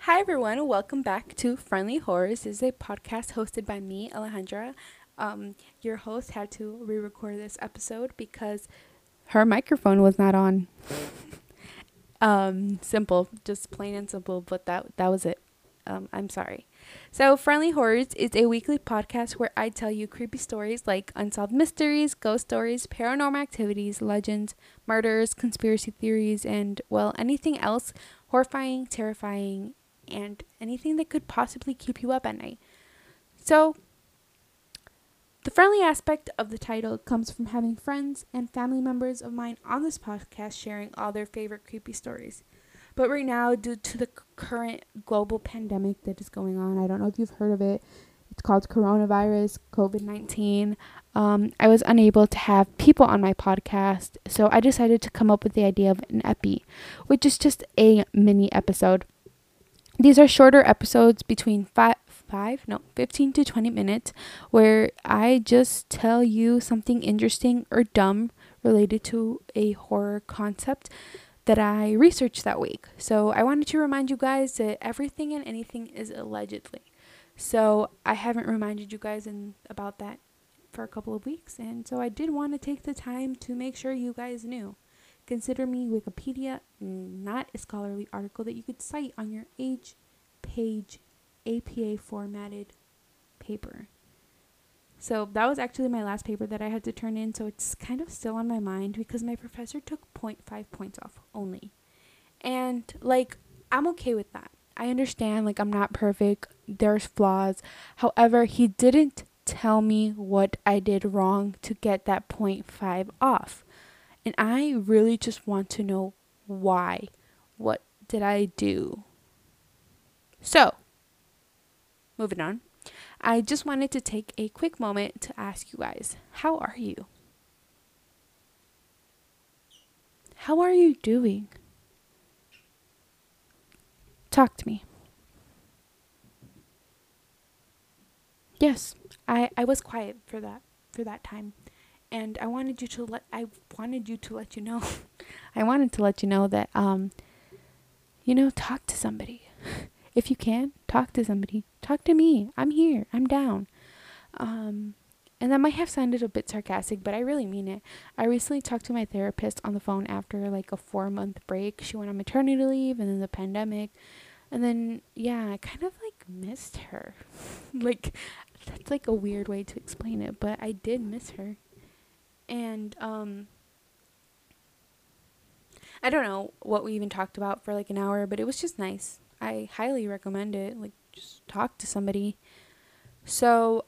Hi everyone, welcome back to Friendly Horrors. This is a podcast hosted by me, Alejandra. Your host had to re-record this episode because her microphone was not on. Simple, just plain and simple, but that was it. I'm sorry. So, Friendly Horrors is a weekly podcast where I tell you creepy stories like unsolved mysteries, ghost stories, paranormal activities, legends, murders, conspiracy theories, and, well, anything else horrifying, terrifying, and anything that could possibly keep you up at night. So, the friendly aspect of the title comes from having friends and family members of mine on this podcast sharing all their favorite creepy stories. But right now, due to the current global pandemic that is going on, I don't know if you've heard of it. It's called coronavirus, COVID-19. I was unable to have people on my podcast, so I decided to come up with the idea of an epi, which is just a mini episode. These are shorter episodes between 15 to 20 minutes where I just tell you something interesting or dumb related to a horror concept that I researched that week. So I wanted to remind you guys that everything and anything is allegedly. So I haven't reminded you guys about that for a couple of weeks, and so I did want to take the time to make sure you guys knew. Consider me Wikipedia, not a scholarly article that you could cite on your page APA formatted paper. So that was actually my last paper that I had to turn in, so it's kind of still on my mind because my professor took 0.5 points off only. And I'm okay with that. I understand I'm not perfect. There's flaws. However, he didn't tell me what I did wrong to get that 0.5 off. And I really just want to know why. What did I do? So, moving on. I just wanted to take a quick moment to ask you guys, how are you? How are you doing? Talk to me. Yes, I was quiet for that time. And I wanted you to let you know I wanted to let you know that talk to somebody. If you can, talk to somebody. Talk to me. I'm here. I'm down. And that might have sounded a bit sarcastic, but I really mean it. I recently talked to my therapist on the phone after a 4-month break. She went on maternity leave and then the pandemic. And then, yeah, I kind of missed her. That's a weird way to explain it, but I did miss her. And, I don't know what we even talked about for an hour, but it was just nice. I highly recommend it. Just talk to somebody. So,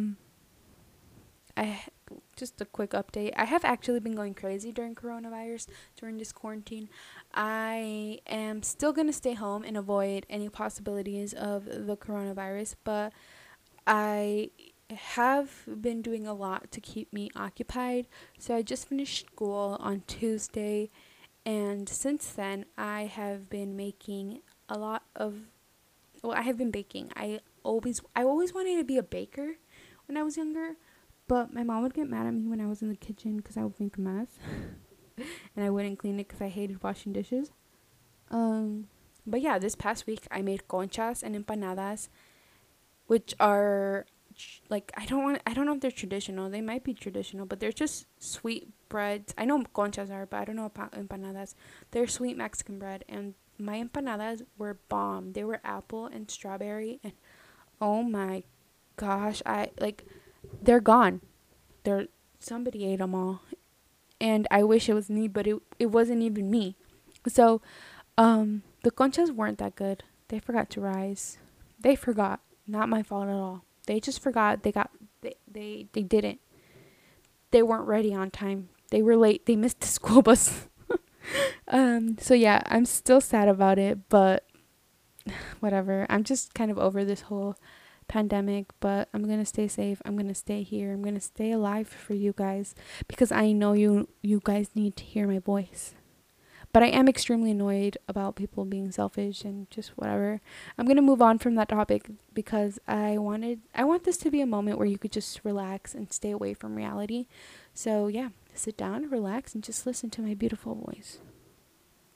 I just a quick update. I have actually been going crazy during coronavirus, during this quarantine. I am still going to stay home and avoid any possibilities of the coronavirus, but I have been doing a lot to keep me occupied. So I just finished school on Tuesday, and since then I have been making a lot of I have been baking. I always wanted to be a baker when I was younger, but my mom would get mad at me when I was in the kitchen because I would make a mess and I wouldn't clean it because I hated washing dishes. But yeah, this past week I made conchas and empanadas, which are I don't know if they're traditional. They might be traditional, but they're just sweet breads. I know conchas are, but I don't know about empanadas. They're sweet Mexican bread, and my empanadas were bomb. They were apple and strawberry, and oh my gosh, they're gone. They're Somebody ate them all, and I wish it was me, but it wasn't even me. So, the conchas weren't that good. They forgot to rise. They forgot. Not my fault at all. They just forgot. They didn't. They weren't ready on time. They were late. They missed the school bus. So yeah, I'm still sad about it, but whatever. I'm just kind of over this whole pandemic, but I'm going to stay safe. I'm going to stay here. I'm going to stay alive for you guys because I know you guys need to hear my voice. But I am extremely annoyed about people being selfish and just whatever. I'm going to move on from that topic because I want this to be a moment where you could just relax and stay away from reality. So, yeah, sit down, relax, and just listen to my beautiful voice.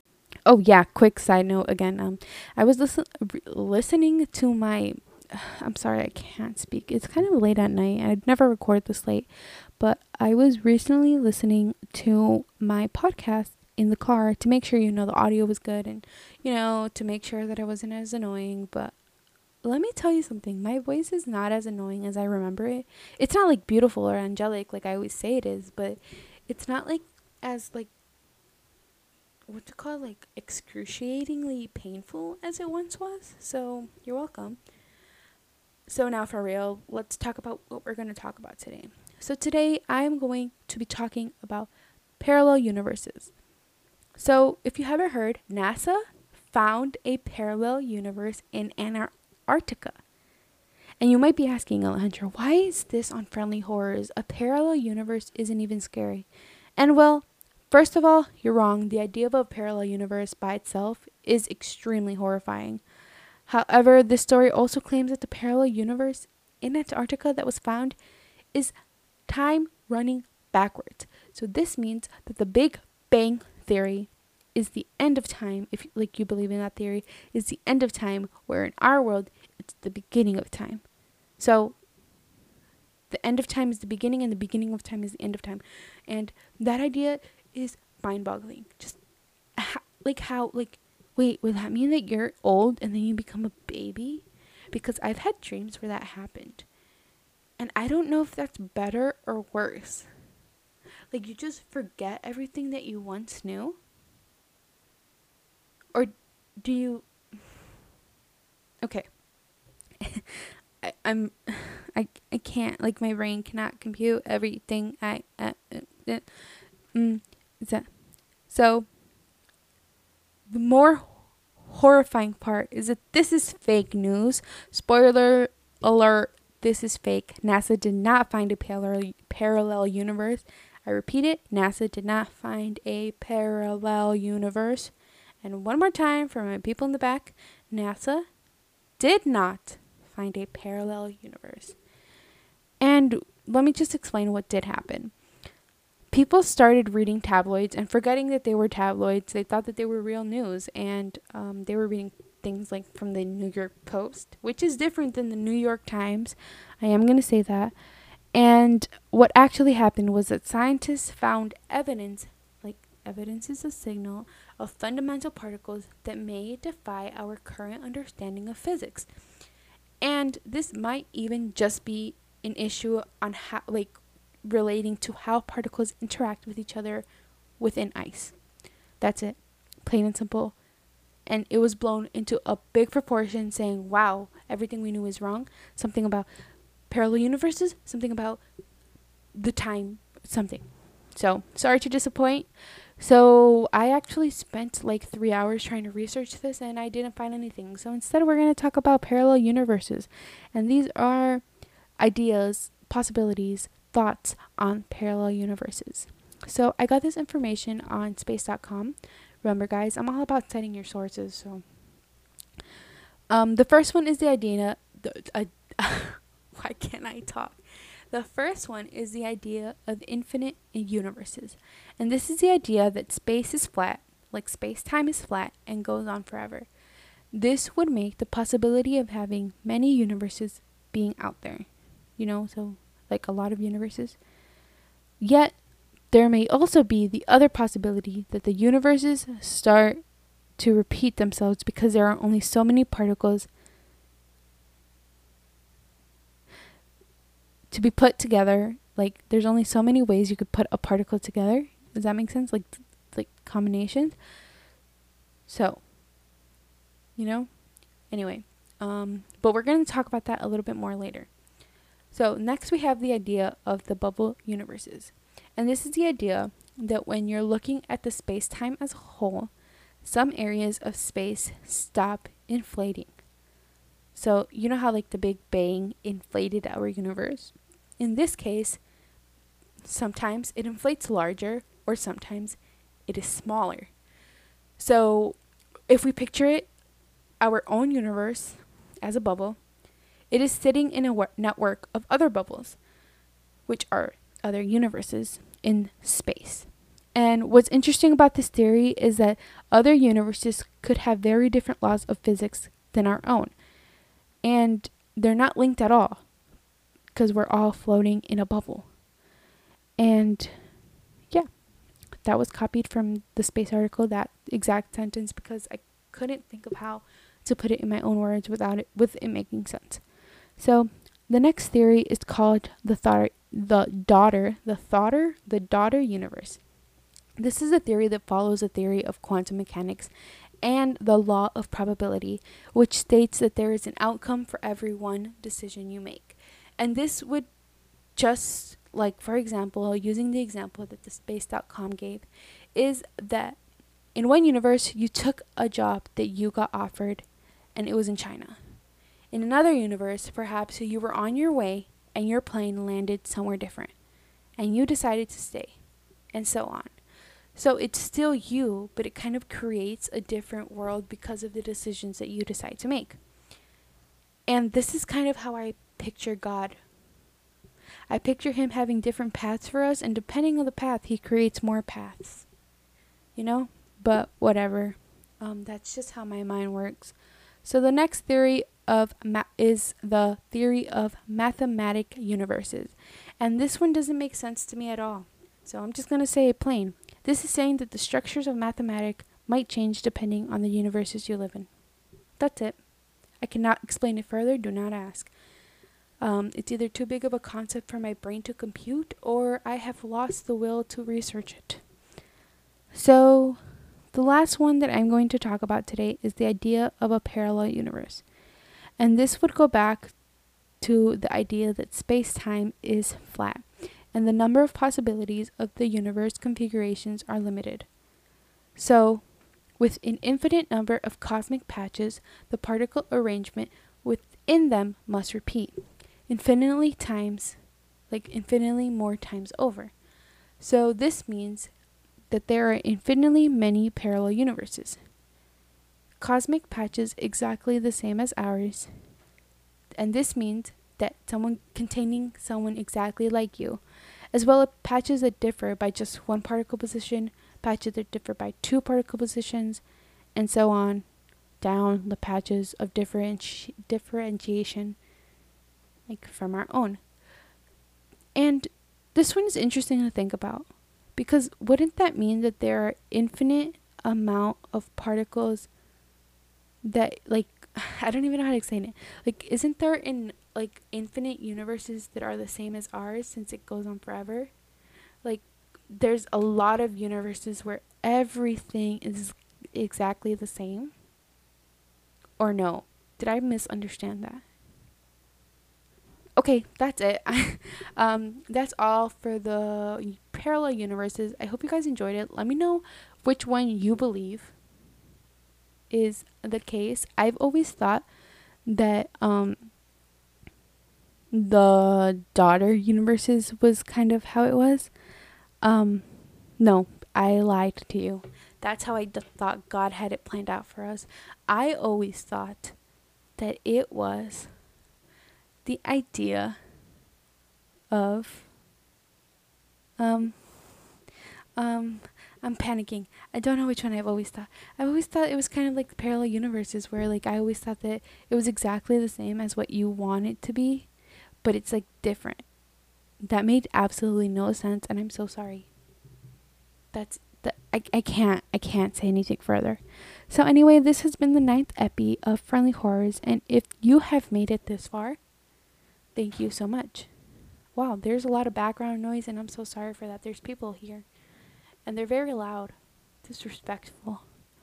Oh yeah, quick side note again. I was listening to my. I'm sorry, I can't speak. It's kind of late at night. I'd never record this late, but I was recently listening to my podcast in the car to make sure the audio was good and to make sure that I wasn't as annoying. But let me tell you something. My voice is not as annoying as I remember it. It's not like beautiful or angelic like I always say it is, but it's not like as like what to call like excruciatingly painful as it once was. So you're welcome. So now for real, let's talk about what we're going to talk about today. So today I'm going to be talking about parallel universes. So if you haven't heard, NASA found a parallel universe in Antarctica. And you might be asking, Alejandra, why is this on Friendly Horrors? A parallel universe isn't even scary. And well, first of all, you're wrong. The idea of a parallel universe by itself is extremely horrifying. However, this story also claims that the parallel universe in Antarctica that was found is time running backwards. So this means that the Big Bang Theory is the end of time, if you believe in that theory, is the end of time, where in our world, it's the beginning of time. So the end of time is the beginning, and the beginning of time is the end of time. And that idea is mind-boggling. Just wait, would that mean that you're old and then you become a baby? Because I've had dreams where that happened. And I don't know if that's better or worse. Like, you just forget everything that you once knew? Or do you... Okay. I can't, like, my brain cannot compute everything So, the more horrifying part is that this is fake news. Spoiler alert, this is fake. NASA did not find a parallel universe. I repeat it, NASA did not find a parallel universe. And one more time for my people in the back, NASA did not find a parallel universe. And let me just explain what did happen. People started reading tabloids and forgetting that they were tabloids. They thought that they were real news, and they were reading things like from the New York Post, which is different than the New York Times. I am going to say that. And what actually happened was that scientists found evidence, like evidence is a signal, of fundamental particles that may defy our current understanding of physics. And this might even just be an issue on how, relating to how particles interact with each other within ice. That's it. Plain and simple. And it was blown into a big proportion, saying, wow, everything we knew is wrong. Something about parallel universes, something about the time, something. So, sorry to disappoint. So, I actually spent like 3 hours trying to research this, and I didn't find anything. So, instead, we're going to talk about parallel universes. And these are ideas, possibilities, thoughts on parallel universes. So I got this information on space.com. Remember, guys, I'm all about citing your sources. So the first one is the idea. Why can't I talk? The first one is the idea of infinite universes. And this is the idea that space is flat, like space-time is flat and goes on forever. This would make the possibility of having many universes being out there. So like a lot of universes. Yet, there may also be the other possibility that the universes start to repeat themselves because there are only so many particles to be put together. Like, there's only so many ways you could put a particle together. Does that make sense? Like combinations. So, anyway, but we're going to talk about that a little bit more later. So next we have the idea of the bubble universes. And this is the idea that when you're looking at the space-time as a whole, some areas of space stop inflating. So you know how like the Big Bang inflated our universe? In this case, sometimes it inflates larger or sometimes it is smaller. So if we picture it, our own universe as a bubble, it is sitting in a network of other bubbles, which are other universes in space. And what's interesting about this theory is that other universes could have very different laws of physics than our own. And they're not linked at all because we're all floating in a bubble. And yeah, that was copied from the space article, that exact sentence, because I couldn't think of how to put it in my own words with it making sense. So the next theory is called the daughter universe. This is a theory that follows a theory of quantum mechanics and the law of probability, which states that there is an outcome for every one decision you make. And this would just, like, for example, using the example that the space.com gave, is that in one universe, you took a job that you got offered and it was in China. In another universe, perhaps you were on your way and your plane landed somewhere different and you decided to stay, and so on. So it's still you, but it kind of creates a different world because of the decisions that you decide to make. And this is kind of how I picture God. I picture him having different paths for us, and depending on the path, he creates more paths. But whatever. That's just how my mind works. So the next theory is the theory of mathematic universes. And this one doesn't make sense to me at all. So I'm just going to say it plain. This is saying that the structures of mathematics might change depending on the universes you live in. That's it. I cannot explain it further. Do not ask. It's either too big of a concept for my brain to compute, or I have lost the will to research it. So the last one that I'm going to talk about today is the idea of a parallel universe. And this would go back to the idea that space-time is flat, and the number of possibilities of the universe configurations are limited. So, with an infinite number of cosmic patches, the particle arrangement within them must repeat infinitely more times over. So this means that there are infinitely many parallel universes. Cosmic patches exactly the same as ours, and this means that someone containing someone exactly like you, as well as patches that differ by just one particle position, patches that differ by two particle positions, and so on down the patches of differentiation, like from our own. And this one is interesting to think about, because wouldn't that mean that there are infinite amount of particles that, like, I don't even know how to explain it. Like, isn't there infinite universes that are the same as ours, since it goes on forever? Like, there's a lot of universes where everything is exactly the same. Or no? Did I misunderstand that? Okay, that's it. That's all for the parallel universes. I hope you guys enjoyed it. Let me know which one you believe is the case. I've always thought that the daughter universes was kind of how it was. No, I lied to you. That's how I thought God had it planned out for us. I always thought that it was the idea of I'm panicking. I don't know which one I've always thought. I've always thought it was kind of like parallel universes, where like I always thought that it was exactly the same as what you want it to be, but it's like different. That made absolutely no sense, and I'm so sorry. I can't say anything further. So anyway, this has been the 9th epi of Friendly Horrors, and if you have made it this far, thank you so much. Wow, there's a lot of background noise, and I'm so sorry for that. There's people here, and they're very loud, disrespectful.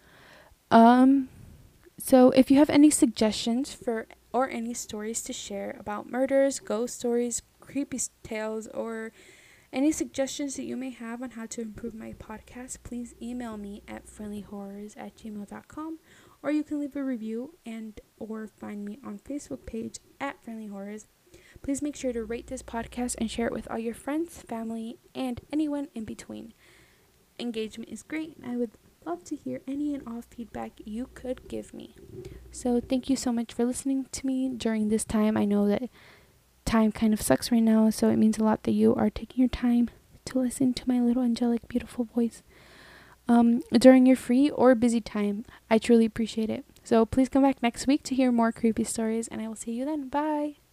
So if you have any suggestions or any stories to share about murders, ghost stories, creepy tales, or any suggestions that you may have on how to improve my podcast, please email me at friendlyhorrors@gmail.com, or you can leave a review or find me on Facebook page at Friendly Horrors. Please make sure to rate this podcast and share it with all your friends, family, and anyone in between. Engagement is great, and I would love to hear any and all feedback you could give me. So thank you so much for listening to me during this time. I know that time kind of sucks right now, so it means a lot that you are taking your time to listen to my little angelic, beautiful voice during your free or busy time. I truly appreciate it. So please come back next week to hear more creepy stories, and I will see you then. Bye.